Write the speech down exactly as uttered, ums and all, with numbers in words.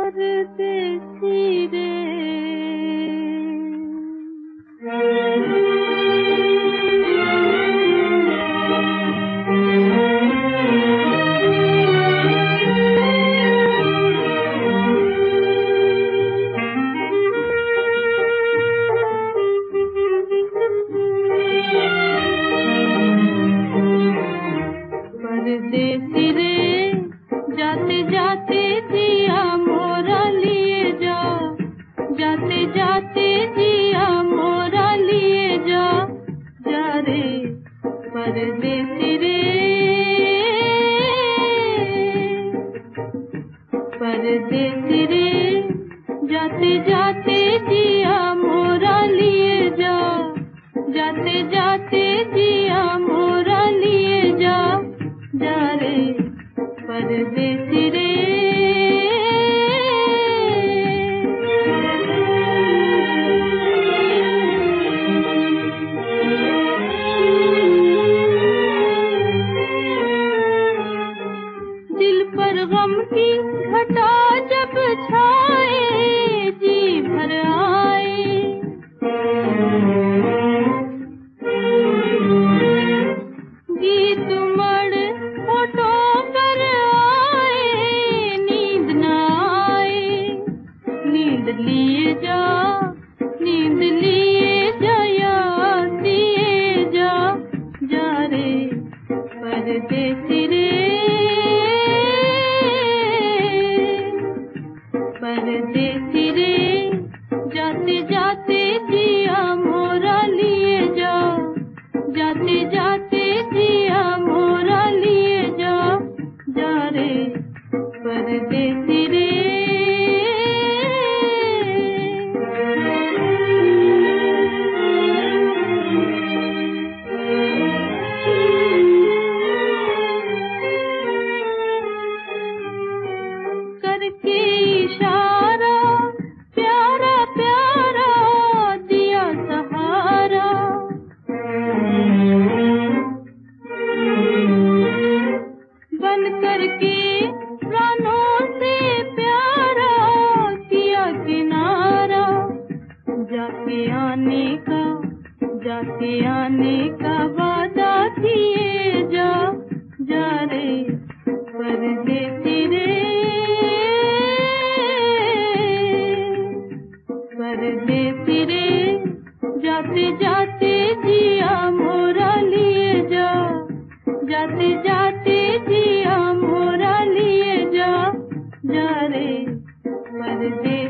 परदेसी रे परदेसी रे जाते जाते जिया मोरा लिए जा, जाते जाते जिया मोरा लिए जा, जा रे परदेसी रे परदेसी रे जाते जाते जिया मोरा लिए जा, जाते जाते जिया मोरा लिए जा, जा रे परदेसी रे दिल पर गम की घटा जब छाए जी भर आए, गीत मड़ होठों पर आए, नींद न आए, नींद लिए जा, नींद लिए जा, याद दिए जा, जा रे परदेसी रे परदेसी रे जाते जाते जिया मोरा लिए जा, जाते जाते जिया मोरा लिए जा, जा रे परदेसी रे करके इशारा प्यारा प्यारा दिया सहारा, बन करके प्राणों से प्यारा किया किनारा, जाके आने का जाके आने का वादा किए जा, जा रे परदेसी रे परदेसी रे जाते जाते जिया मोरा लिए जा, जाते जाते जिया मोरा लिए जा, जा रे परदेसी